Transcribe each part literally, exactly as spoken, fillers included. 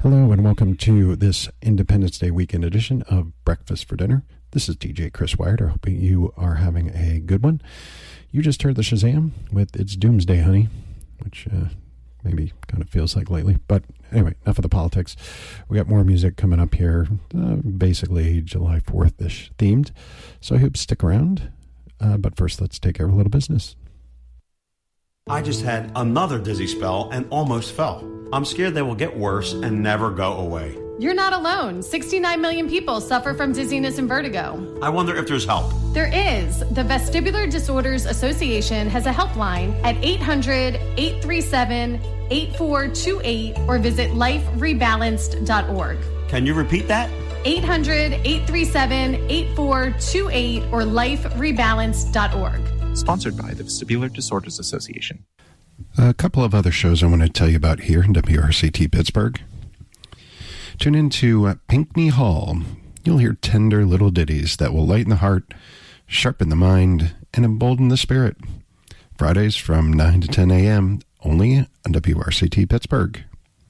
Hello and welcome to this Independence Day weekend edition of Breakfast for Dinner. This is D J Chris Wyatt. I hope you are having a good one. You just heard the Shazam with It's Doomsday Honey, which uh, maybe kind of feels like lately. But anyway, enough of the politics. We got more music coming up here, uh, basically July fourth-ish themed. So I hope you stick around. Uh, but first, let's take care of a little business. I just had another dizzy spell and almost fell. I'm scared they will get worse and never go away. You're not alone. sixty-nine million people suffer from dizziness and vertigo. I wonder if there's help. There is. The Vestibular Disorders Association has a helpline at eight hundred, eight three seven, eight four two eight or visit life rebalanced dot org. Can you repeat that? eight hundred, eight three seven, eight four two eight or life rebalanced dot org. Sponsored by the Vestibular Disorders Association. A couple of other shows I want to tell you about here in W R C T Pittsburgh. Tune into uh, Pinckney Hall. You'll hear tender little ditties that will lighten the heart, sharpen the mind, and embolden the spirit. Fridays from nine to ten a.m. only on W R C T Pittsburgh.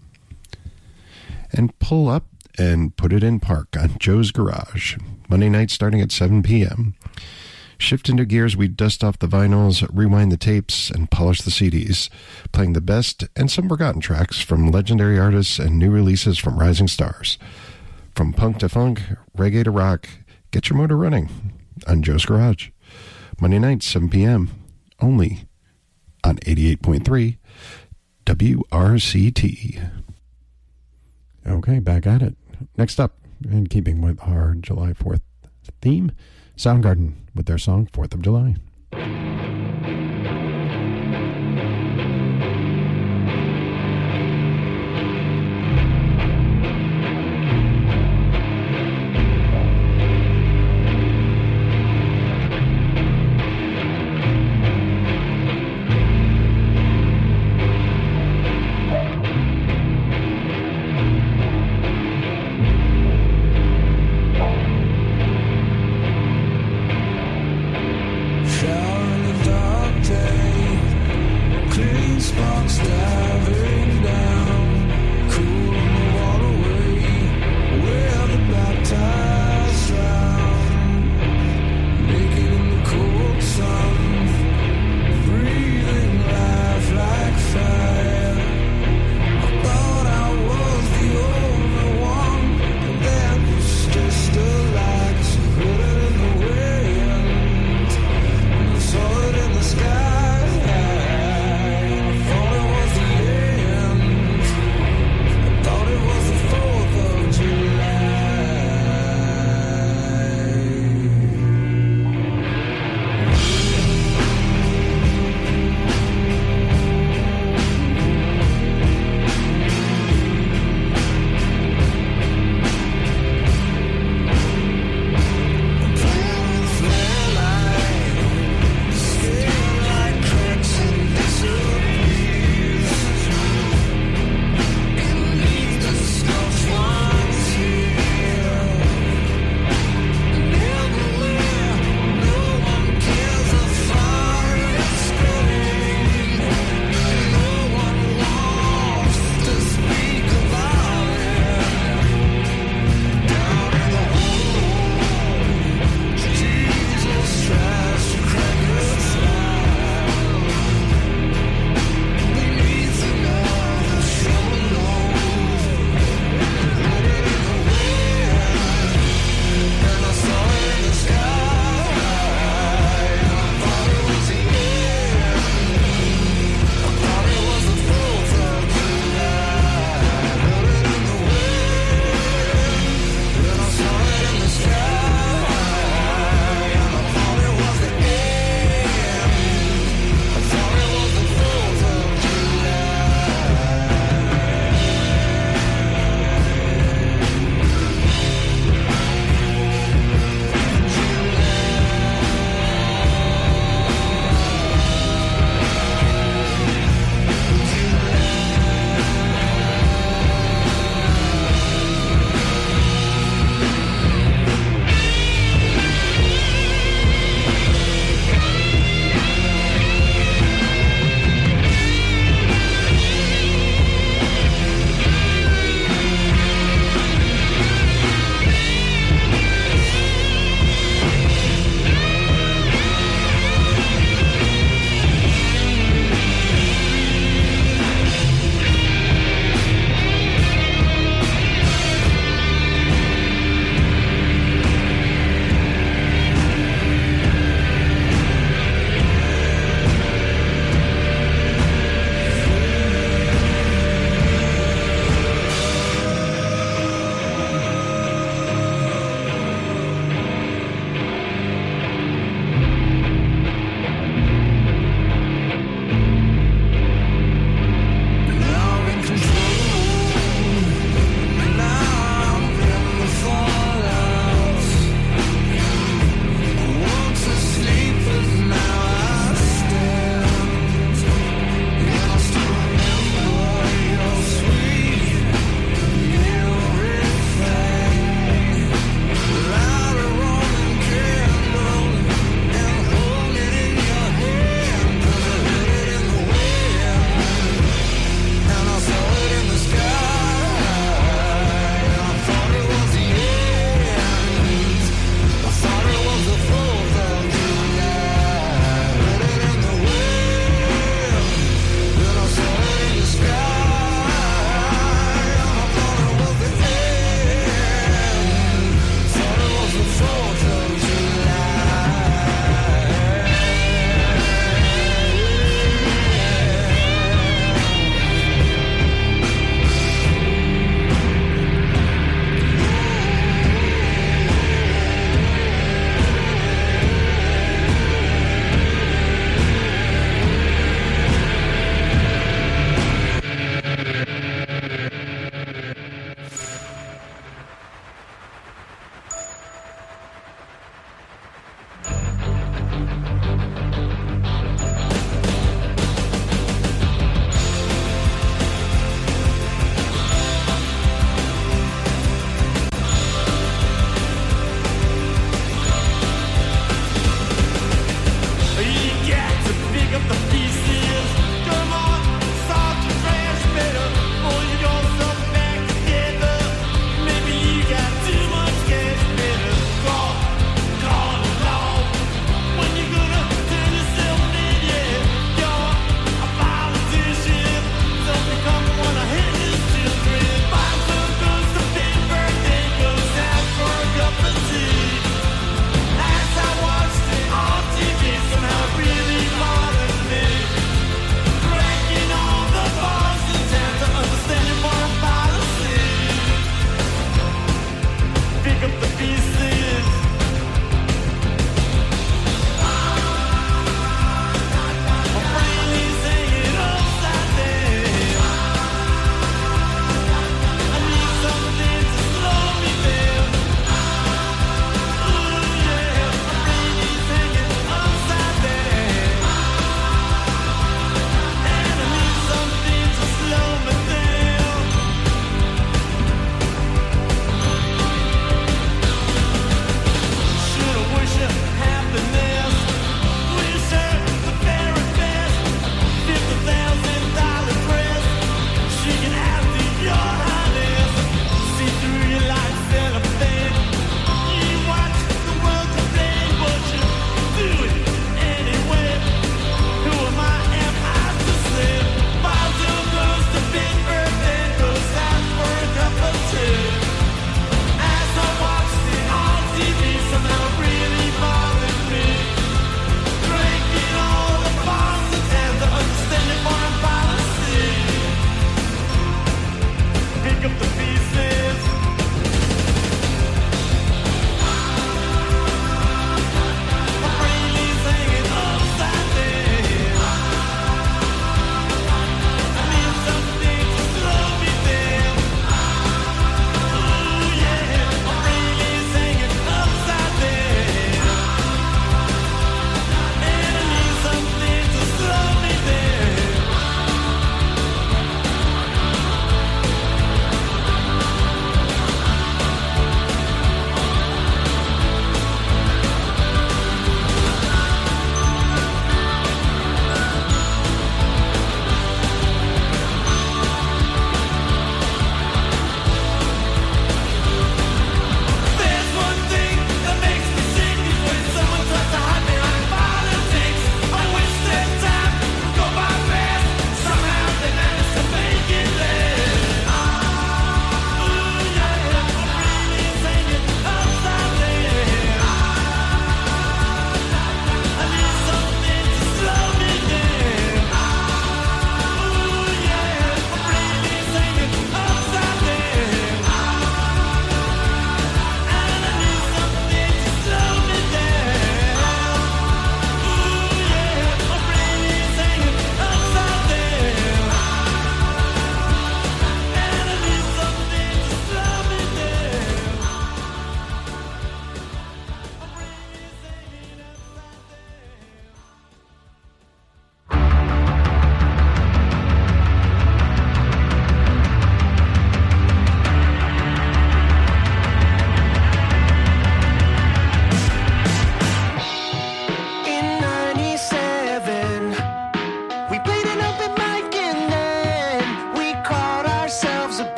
And pull up and put it in park on Joe's Garage. Monday night starting at seven p.m. Shift into gears, we dust off the vinyls, rewind the tapes, and polish the C Ds, playing the best and some forgotten tracks from legendary artists and new releases from rising stars. From punk to funk, reggae to rock, get your motor running on Joe's Garage. Monday night, seven p.m., only on eighty-eight point three W R C T. Okay, back at it. Next up, in keeping with our July fourth theme, Soundgarden with their song fourth of July. Showering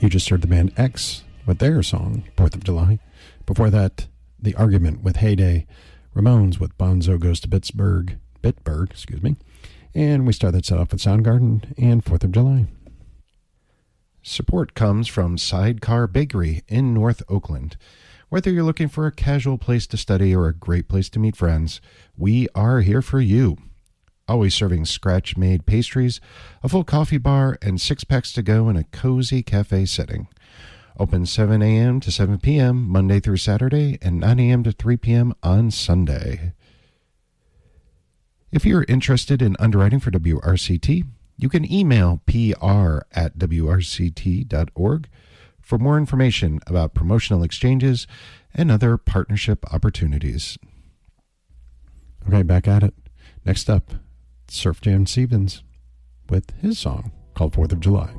You just heard the band X with their song, fourth of July. Before that, The Argument with Heyday. Ramones with Bonzo Goes to Pittsburgh. Bitburg, excuse me. And we start that set off with Soundgarden and fourth of July. Support comes from Sidecar Bakery in North Oakland. Whether you're looking for a casual place to study or a great place to meet friends, we are here for you. Always serving scratch-made pastries, a full coffee bar, and six-packs to go in a cozy cafe setting. Open seven a.m. to seven p.m. Monday through Saturday and nine a.m. to three p.m. on Sunday. If you're interested in underwriting for W R C T, you can email P R at W R C T dot org for more information about promotional exchanges and other partnership opportunities. Okay, back at it. Next up, Surf Jam Stevens with his song called fourth of July.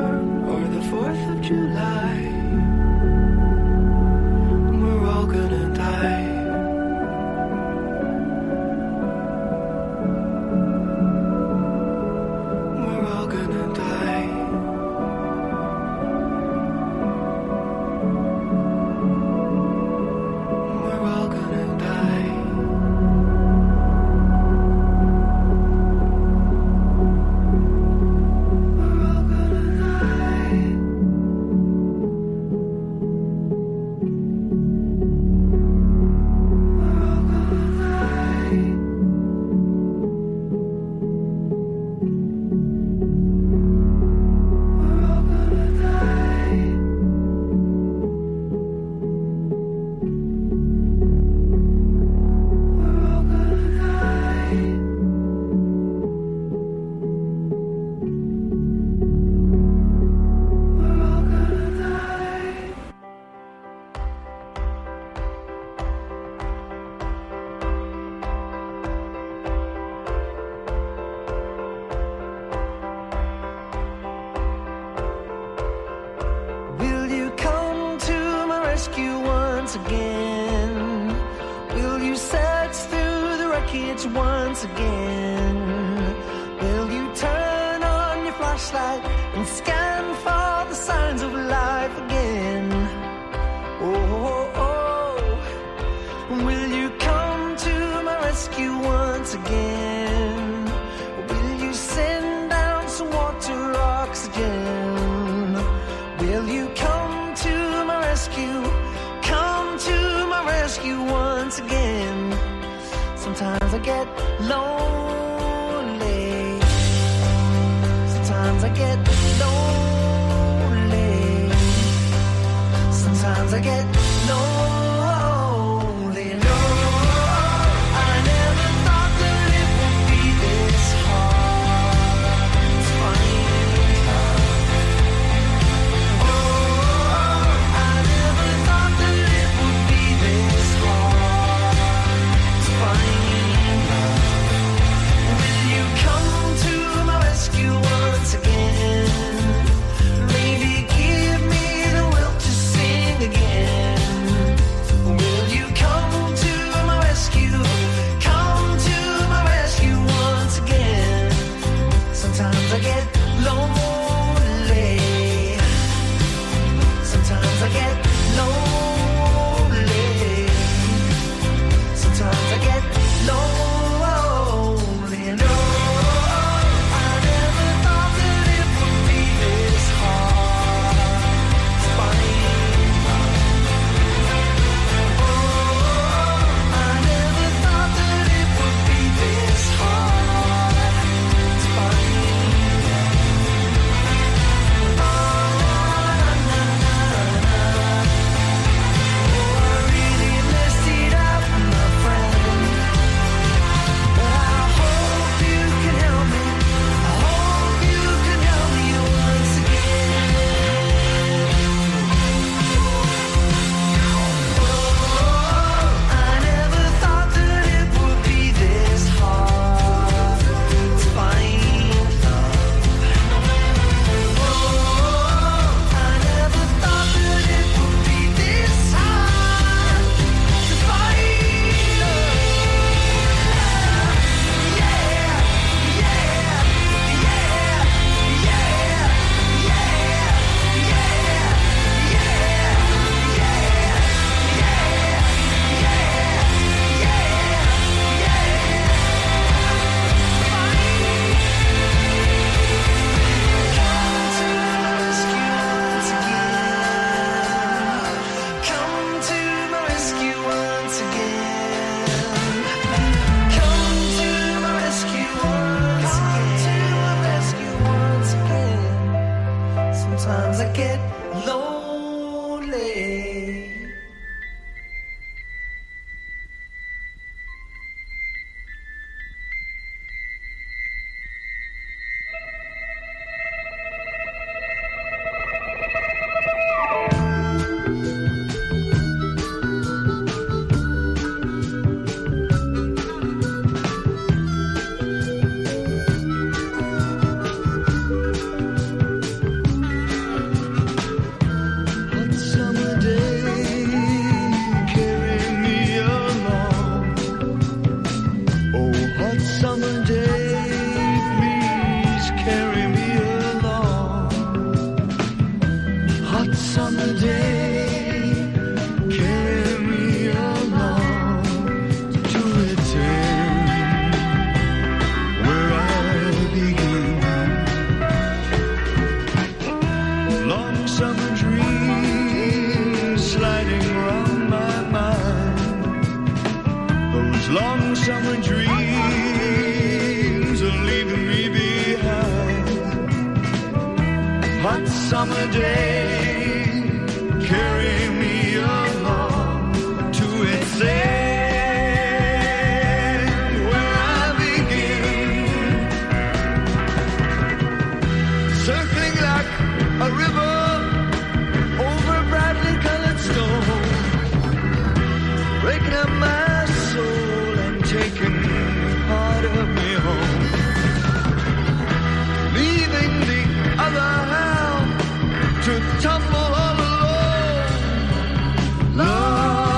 July, we're all gonna once again? Will you search through the wreckage once again? Will you turn on your flashlight and scan for the signs of life again? Oh, oh, oh. Will you come to my rescue once again? Will you send down some water, oxygen? Will you come to my rescue? Come to my rescue once again. Sometimes I get lonely. Sometimes I get lonely. Sometimes I get lonely. No, I never thought that it would be this hard. It's funny. Oh, I never thought that it would be this hard. It's funny. Will you come to my rescue once again? Maybe give me the will to sing again. Will you come to my rescue? Come to my rescue once again. Sometimes I get lonely. Sometimes I get lonely. Sometimes I get lonely. No, I never thought that it would be this hard. It's funny. Oh, I never thought that it would be this hard. It's funny. Oh, na, na, na, na. Oh, I really messed it up, my friend. But I hope you can help me. I hope you can help me once again. Oh, I never thought that it would be this hard to find love. Oh, I never thought that it would be this hard to find love. Yeah, yeah, yeah, yeah, Come to my rescue once again. Come to my rescue once again. Come to my rescue once again. Sometimes I get lonely. Hot summer day, carry me along. Oh, hot summer day, please carry me along. Hot summer day, carry me along to return where I begin. Long summer dreams sliding around my mind. Those long summer dreams are leaving me behind. Hot summer day, carry me along to its end where I begin. Circling like a river over brightly colored stone, breaking up my soul and taking part of me home, leaving the other half to tumble all alone. Love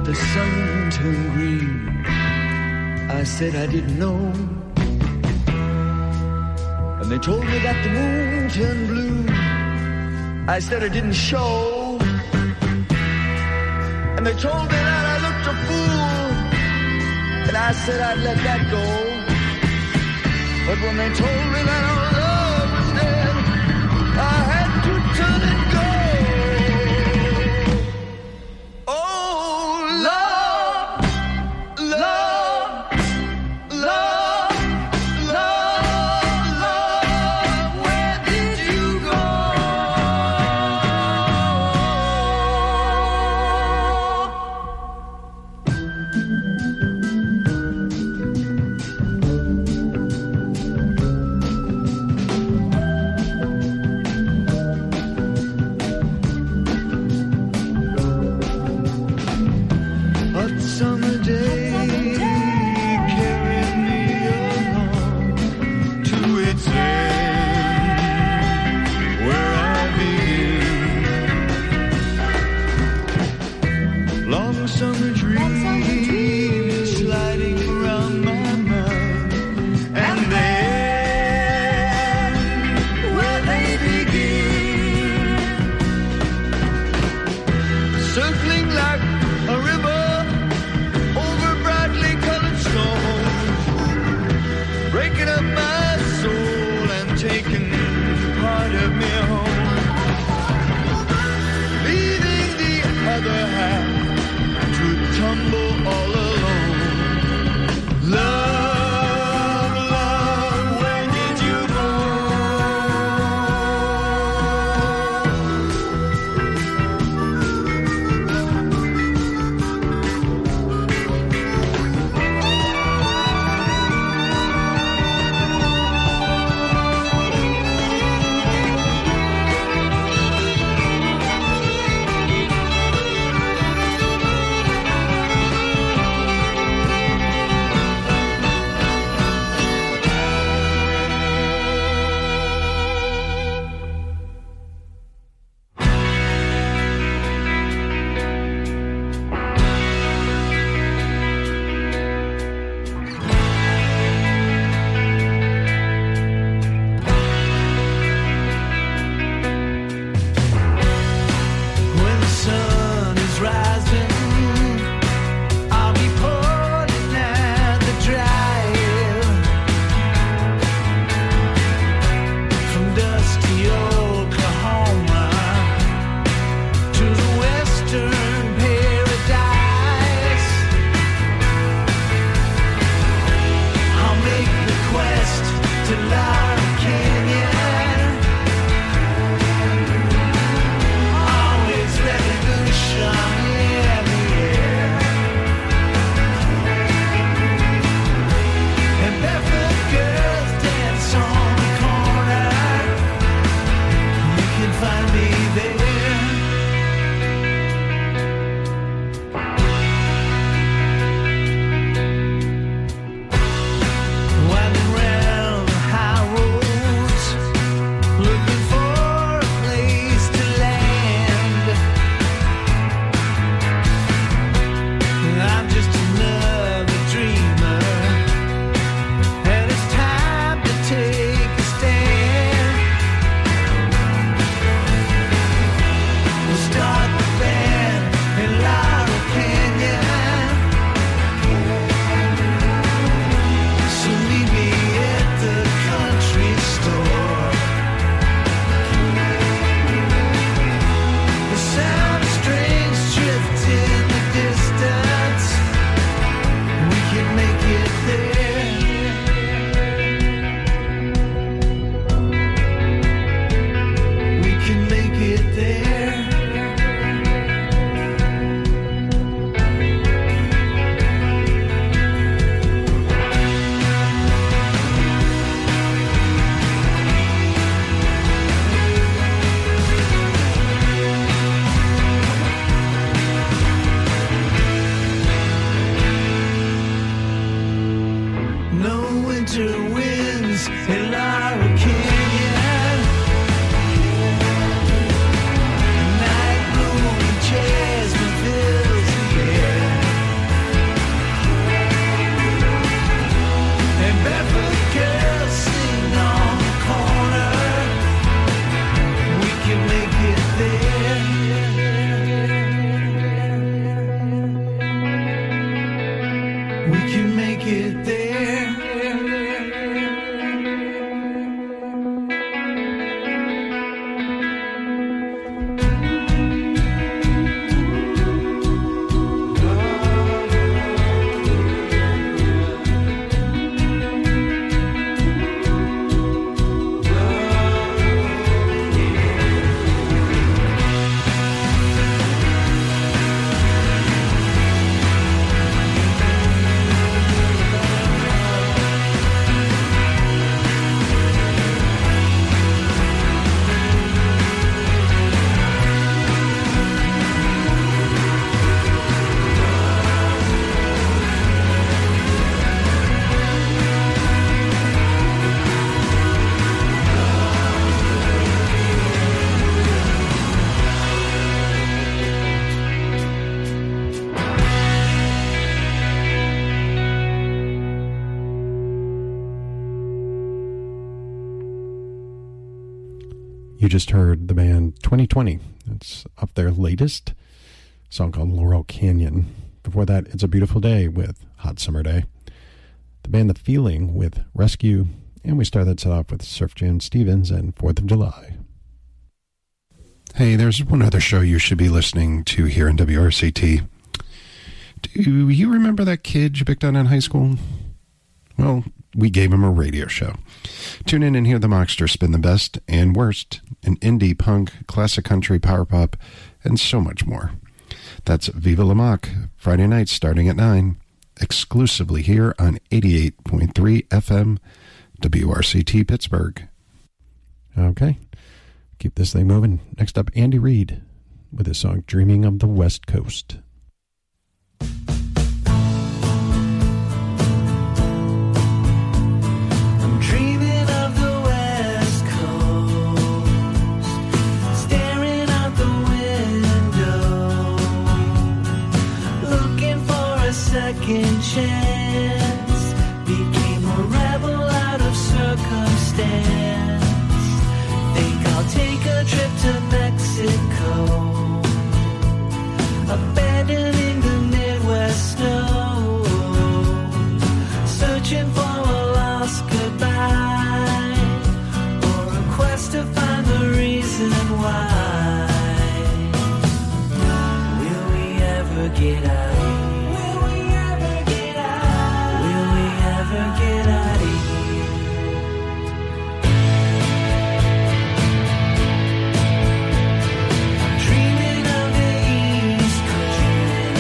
the sun turned green. I said I didn't know. And they told me that the moon turned blue. I said I didn't show. And they told me that I looked a fool. And I said I'd let that go. But when they told me that our love was dead, I had to turn and go. just heard the band twenty twenty. It's off their latest song called Laurel Canyon. Before that, It's a Beautiful Day with Hot Summer Day. The band The Feeling with Rescue. And we start that set off with Surf Jam Stevens and fourth of July. Hey, there's one other show you should be listening to here in W R C T. Do you remember that kid you picked on in high school? Well, we gave him a radio show. Tune in and hear the Mockster spin the best and worst in indie, punk, classic country, power pop, and so much more. That's Viva La Mock, Friday nights starting at nine, exclusively here on eighty-eight point three F M, W R C T Pittsburgh. Okay. Keep this thing moving. Next up, Andy Reid with his song Dreaming of the West Coast. I'm dreaming of the West Coast, staring out the window, looking for a second chance, became a rebel out of circumstance. I'll take a trip to Mexico, abandoning the Midwest snow, searching for a lost goodbye, or a quest to find the reason why. Will we ever get out? Will we ever get out? Will we ever get out of here? Dreaming of the East Coast,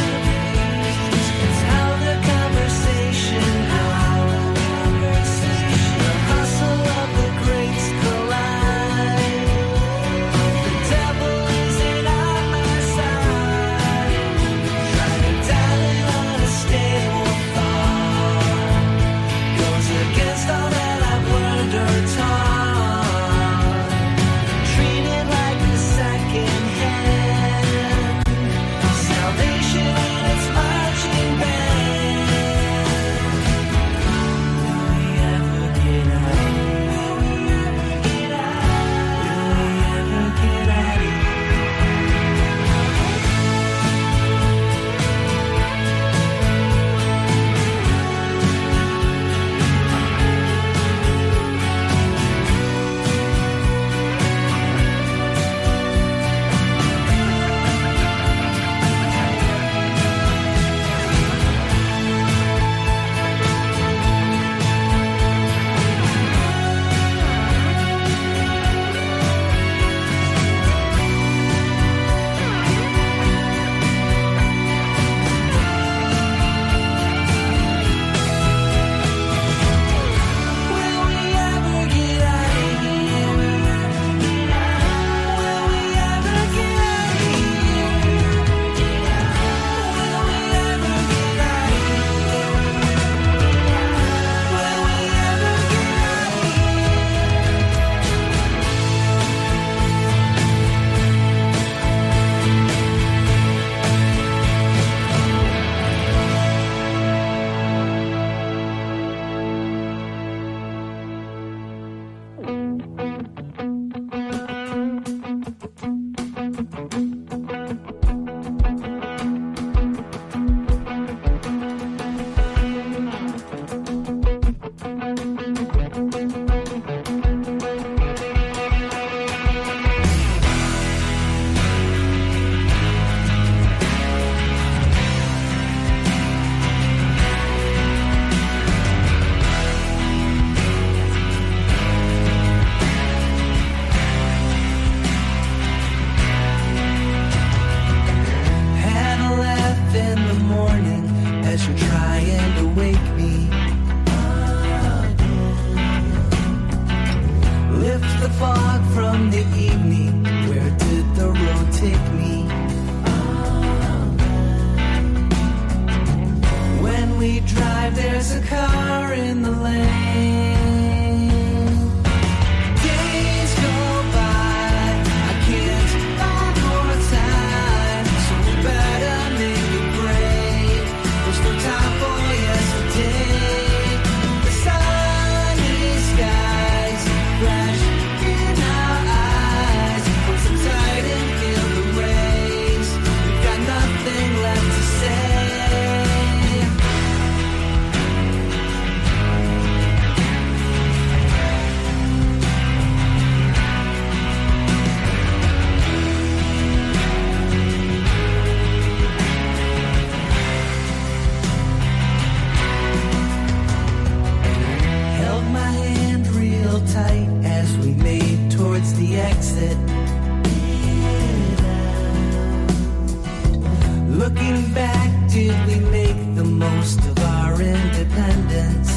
Looking back, did we make the most of our independence?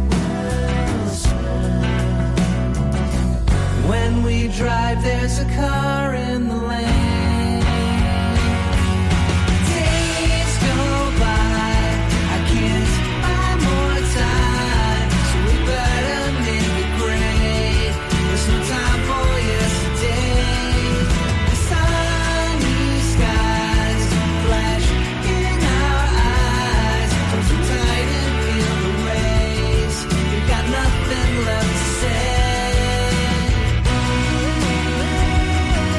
When we drive, there's a car in the lane. Days go by, I can't buy more time, so we better make it great. There's no time for yesterday. The sunny skies flash in our eyes. Close them tight and feel the rays. We've got nothing left to say.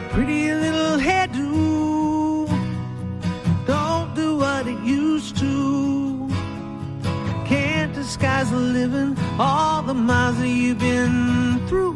pretty little hairdo don't do what it used to. Can't disguise the living, all the miles that you've been through.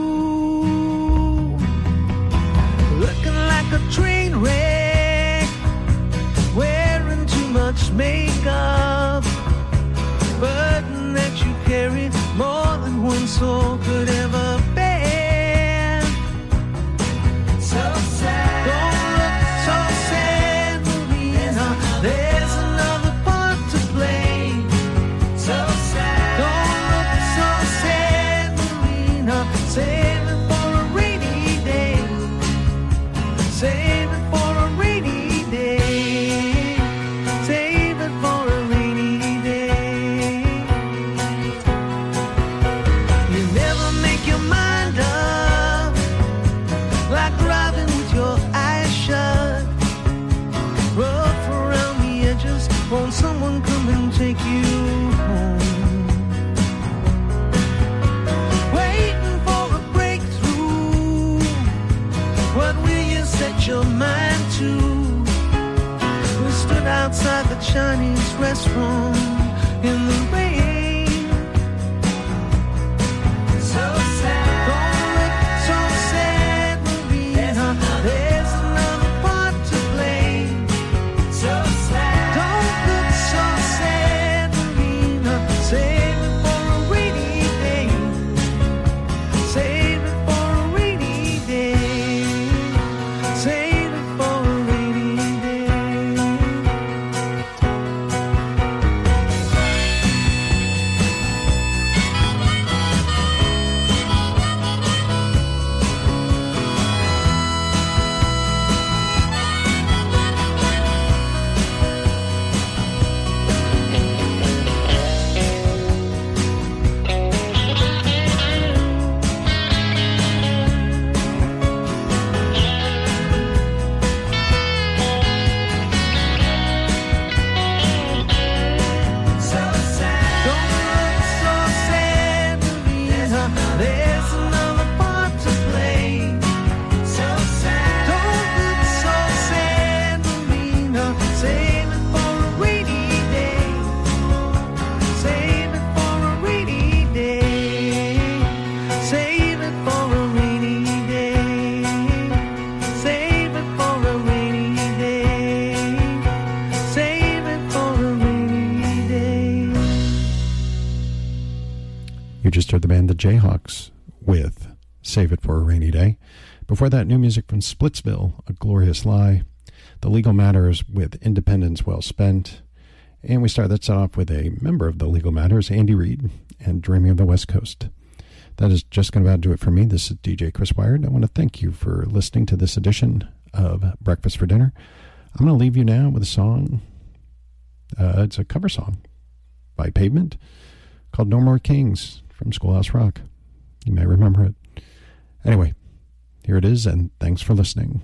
Looking like a train wreck, wearing too much makeup, burden that you carry more than one soul could ever bear. So sad. Don't look so sad, Marina. There's another part to play. So sad. Don't look so sad, Marina. Save it for a rainy day. Save it for a rainy day. Save it for a rainy day. You never make your mind up, like driving with your eyes shut. Rough around the edges, won't someone come and take you home? Waiting for a breakthrough, what will you set your mind to? We stood outside the Chinese restaurant in the rain. So sad. Don't look so sad, Marina. There's another part to play. So sad. Don't look so sad, Marina. Save it for a rainy day. Save it for a rainy day. Save it for a rainy day. So sad. Don't look so sad, Marina. There's another part to play. So sad. Don't look so sad, Marina. Save it for a rainy day. Save it for a rainy day. Save it for a rainy day. Save it for a rainy day. Save it for a rainy day. You just heard the band The Jayhawks with Save It for a Rainy Day. Before that, new music from Splitsville, A Glorious Lie. The Legal Matters with Independence Well Spent. And we start that set off with a member of the Legal Matters, Andy Reid, and Dreaming of the West Coast. That is just going to about do it for me. This is D J Chris Wired. I want to thank you for listening to this edition of Breakfast for Dinner. I'm going to leave you now with a song. Uh, it's a cover song by Pavement called No More Kings from Schoolhouse Rock. You may remember it. Anyway, here it is, and thanks for listening.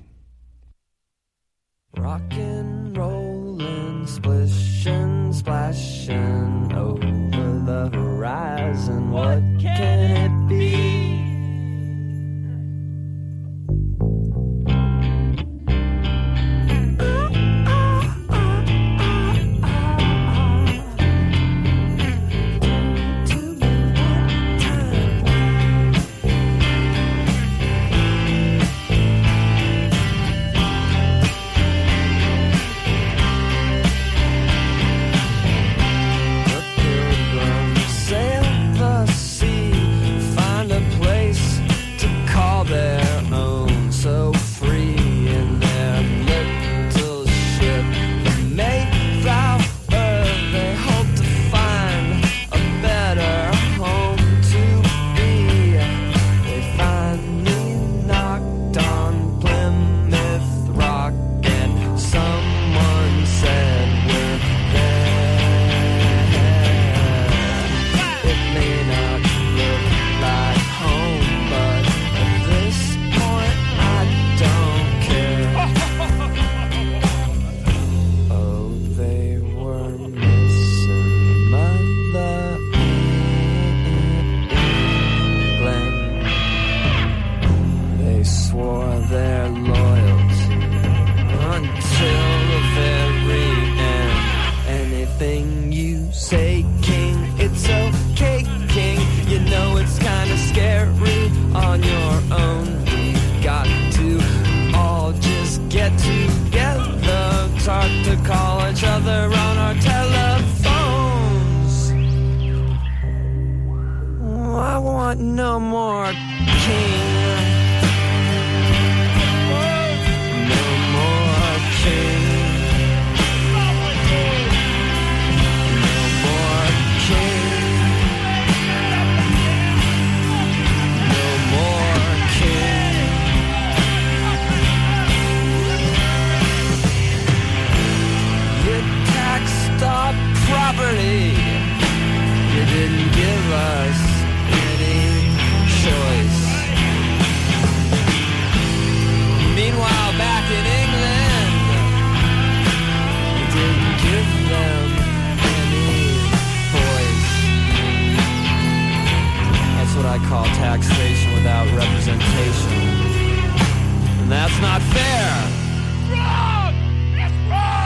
Rockin', rollin', splishin', splashin' over the horizon. What can it be? The pilgrims sailed the sea, they swore their loyalty until the very end. Anything you say, King, it's okay, King. You know it's kinda scary on your own. We got to all just get together, start to call each other on our telephones. Oh, I want no more king. No more king. Our property, you didn't give us any choice. Meanwhile, back in England, you didn't give them any voice. That's what I call taxation without representation, and that's not fair. Wrong! It's wrong!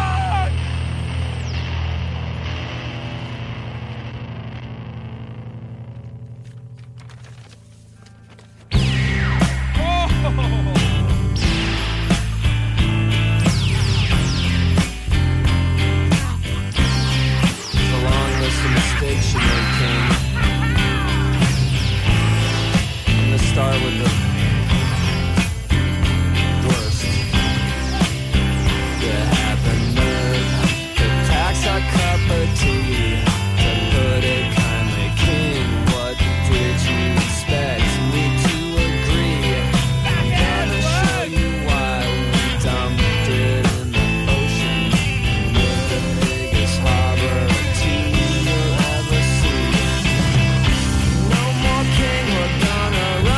Start with the worst. You have the nerve to tax our cup of tea. To put it kindly, King, what did you expect me to agree? I'm gonna show you why we dumped it in the ocean. With the biggest harbor of tea you'll ever see. No more King, we're gonna run.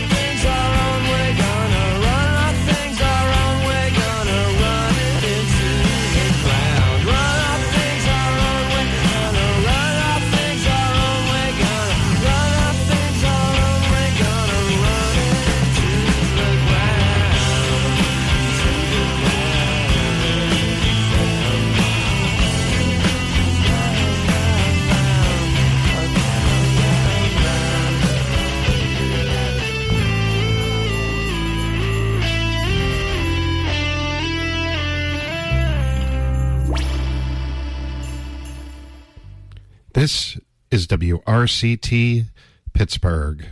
This is W R C T Pittsburgh.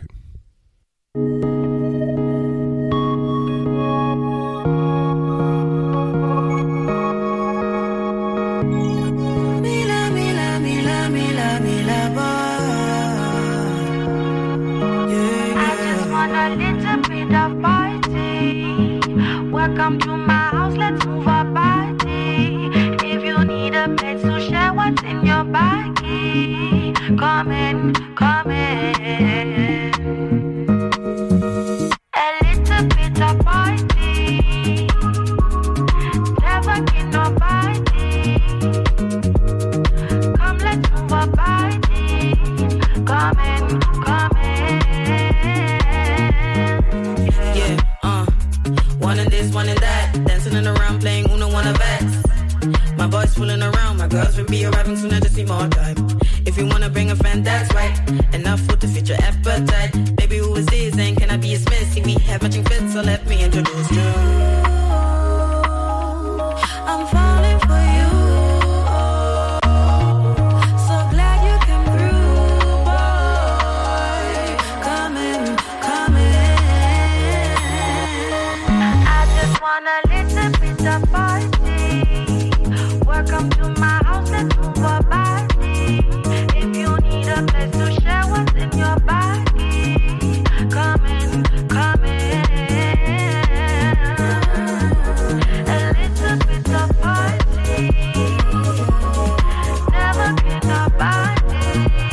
Welcome to my house, let's move our body. If you need a place to share what's in your baggie, come in, come in. A little bit of party, never get nobody. Come, let's move our body. Come in, come in. Yeah, uh. One and this, one and that. Dancing in around, playing Uno, one of X. My boys fooling around, my girls will be arriving soon, I just need more time. If you wanna bring a friend, that's right. Enough food to fit your appetite. Baby, who is this? And can I be a Smith? See, we have matching fits, so let me introduce you. I'm falling for you. So glad you came through, boy. Come in, come in. I just want a little bit of party. Welcome to my house, let's move our body. If you need a place to share what's in your baggie, come in, come in. A little bit of party, never get nobody.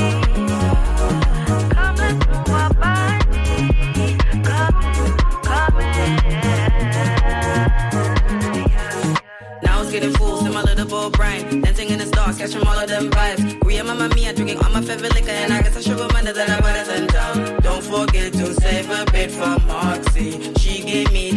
Come, let's move our body. Come in, come in. Now it's getting full, see my little boy brain. Dancing in the stars, catching all of them vibes. Ria, Mamma Mia, drinking all my favorite liquor. And I guess I should remind her that I'm better than down. Don't forget to save a bit for Moxie. She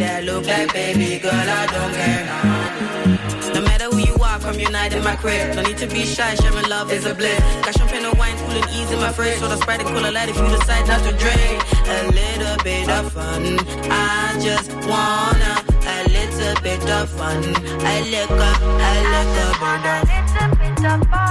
that look like baby girl, I don't care now. No matter who you are, come unite in my crib. No need to be shy, sharing love is a bliss. Got champagne and wine, cool and easy, my fridge. So the Sprite and cooler light if you decide not to drink. A little bit of fun, I just wanna. A little bit of fun, I lick up, I lick up, a little bit of fun.